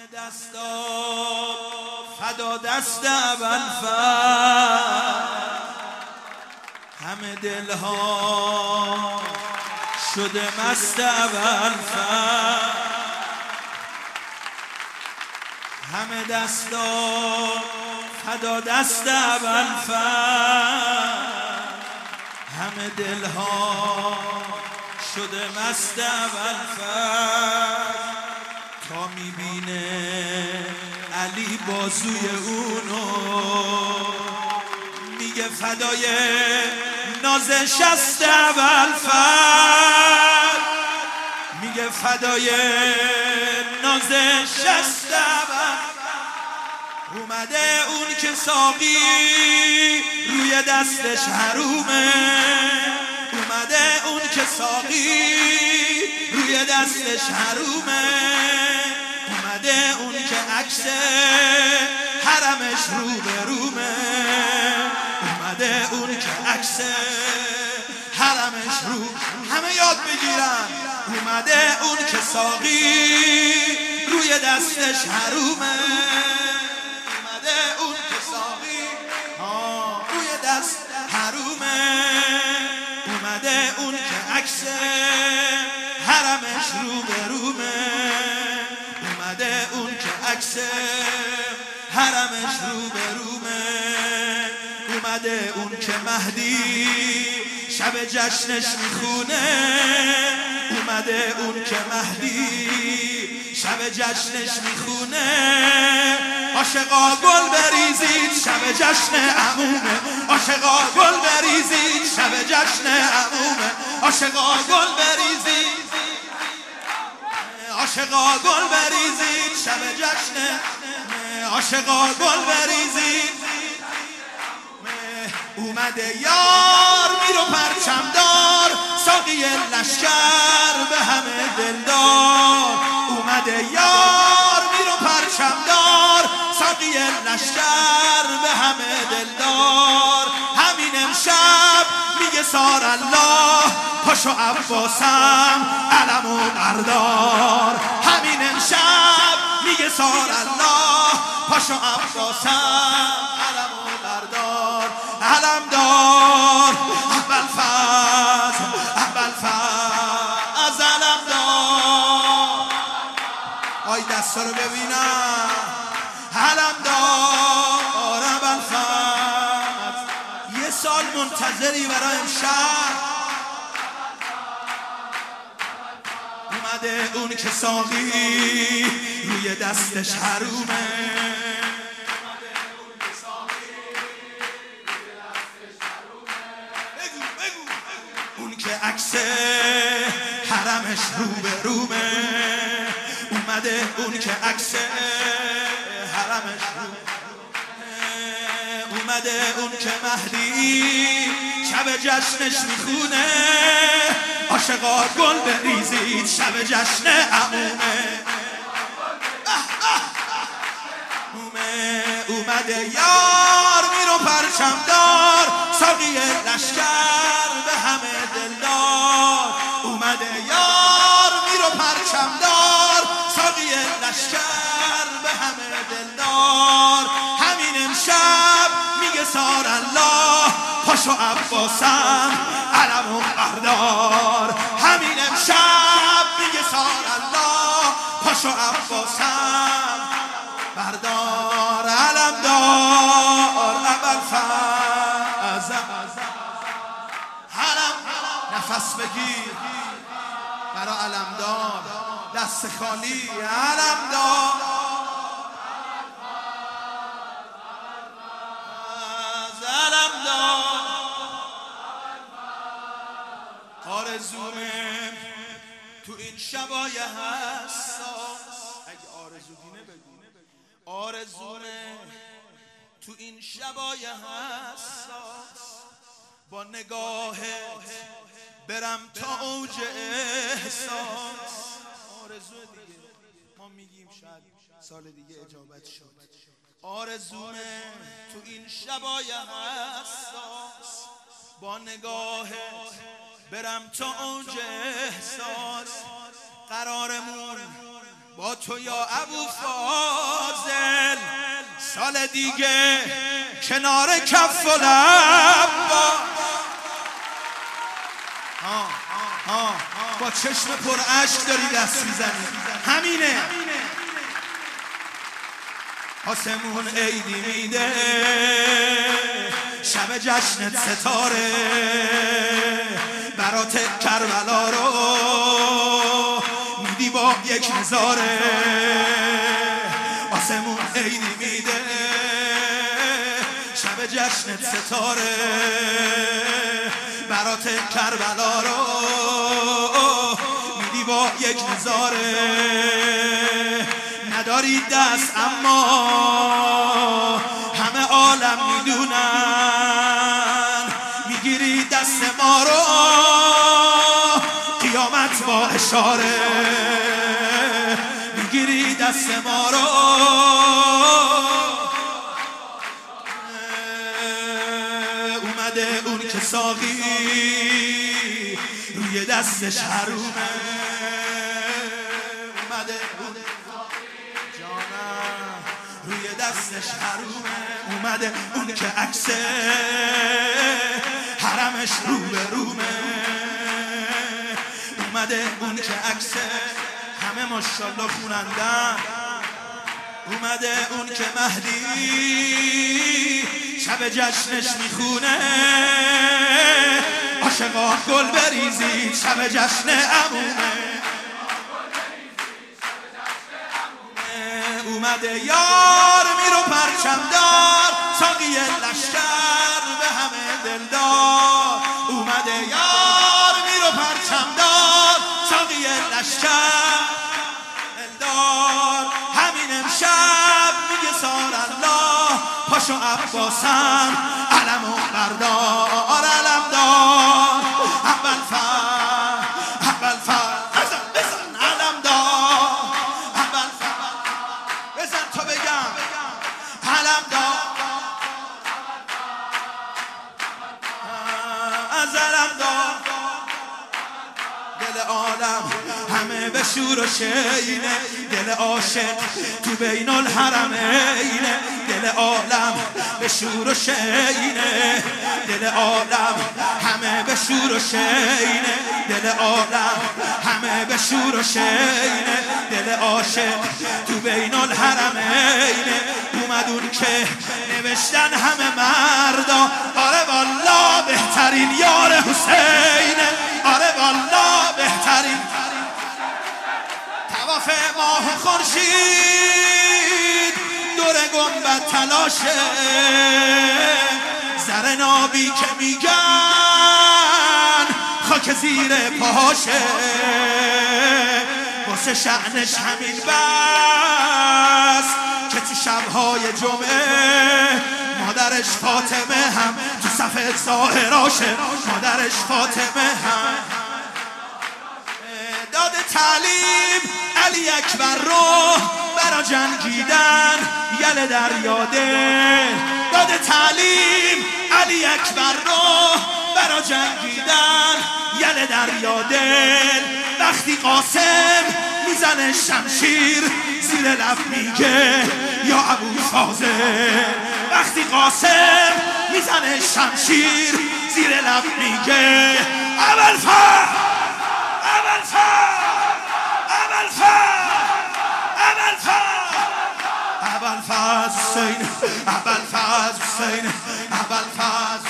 دستا فدا دست ابوالفضل، همه دلها شده مست ابوالفضل، همه دستا فدا دست ابوالفضل، همه دلها شده مست ابوالفضل. تا میبینه علی بازوی اونو میگه فدای ناز شست ابوالفضل، میگه فدای ناز شست ابوالفضل. اومده اون که ساقی روی دستش حرومه، اومده اون که ساقی روی دستش حرومه، اومده اون که عکس حرمش رو به رومه، اومده اون که عکس حرمش رو، همه یاد بگیرن، اومده اون که ساقی روی دستش حرومه، اومده اون که ساقی روی دست حرومه، اومده اون که عکس حرمش رو به رومه، اومده اون که عکس حرمش رو به رومه، اومده اون که مهدی شب جشنش میخونه، اومده اون که مهدی شب جشنش میخونه. عاشقا گل بریزید شب جشن عمومه، عاشقا گل بریزید شب جشن عمومه، عاشقا گل بریزید، عاشقا گل بریزید شب جشن، عاشقا گل بریزید. اومده یار میرو پرچمدار، ساقی لشکر به همه دلدار، اومده یار میرو پرچمدار، ساقی لشکر به همه دلدار. همین امشب میگه سار الله پاشو عباسم علمو بردار، همین امشب میگه سار الله پاشو عباسم علمو بردار. علم دار ابوالفضل، ابوالفضل علم دار، آی دستا رو ببینم، علم دار ابوالفضل. یه سال منتظری برای امشب، اومده اون که ساقی روی دستش حرومه، اون که عکس حرمش رو به رومه، اومده اون که عکس حرمش رو، اومده اون که مهدی شب جشنش میخونه، عاشقا گل بریزید شب جشن عمومه، اومده یار میرو پرچمدار، ساقی لشکر به همه دلدار، اومده یار میرو پرچمدار، ساقی لشکر به همه دلدار. همین امشب میگه سار الله پاشو عباسم علمو بردار، همین امشب میگه سار الله پاشو عباسم بردار. علم دار ابوالفضل، علم نفس بگیر برا علم دار، دست خالی علم دار، علم دار. آرزومه تو این شبای حساس، اگه آرزو دینه بگو، آرزومه تو این شبای حساس با نگاهت برم تا اوج احساس. آرزو دیگه ما میگیم شاید سال دیگه اجابت شد. آرزومه تو این شبای حساس با نگاهت برم تا اوج احساس. قرارمون با تو یا ابو فاضل سال دیگه کنار کف و لب با چشم پر اشک داری دست میزنی، همینه. آسمون عیدی میده، شب جشنت ستاره، برات کربلا رو میدی با یک نظاره. آسمون عیدی میده، شب جشنت ستاره، برات کربلا رو میدی با یک نظاره. نداری دست اما همه عالم میدونن، میگیری دست ما رو قیامت با اشاره، میگیری دست ما رو. اومده اون که ساقی روی دستش حرومه، اومده اون جانم روی دستش حرومه، اومده اون که عکس حرمش رو به رومه، اومده اون که عکس همه ماشاءالله خونندن، اومده اون که مهدی شب جشنش میخونه. عاشقا گل بریزید شب جشن عمومه، اومده یار میرو پرچمدار، ساقی لشکر به همه دلدار. اومده یار میرو پرچمدار، ساقی لشکر دلدار. همین امشب میگه سار الله، پاشو عباسم علمو بردار، علم دار اول فر اول فر بزن علم دار، اول فر بزن تو بگم علم دار، از علم دار. دل عالم همه به شور و شینه، دل عاشق تو بین الحرمینه. دل عالم به شور و شینه، دل عالم همه به شور و شینه، دل عالم همه به شور و شینه. دل عاشق تو بین الحرمینه. اومد اون که نوشتن همه مردا، آره والا بهترین یار حسینه، آره والا بهترین طواف ماه خورشید دور گنبد تلاشه، زر نابی که میگن خاک زیر پاهاشه. واسه شأنش همین بس که تو شبهای جمعه مادرش فاطمه هم تو صف ظاهراشه، مادرش فاطمه هم داد تعلیم علی اکبر رو برا جنگیدن یل دریا دل. داد تعلیم علی اکبر رو برا جنگیدن یل دریا دل. وقتی قاسم میزنه شمشیر زیر لب میگه یا ابو فاضل، وقتی قاسم میزنه شمشیر زیر لب میگه ابوالفضل ابوالفضل ابوالفضل ابوالفضل ابوالفضل حسین ابوالفضل حسین ابوالفضل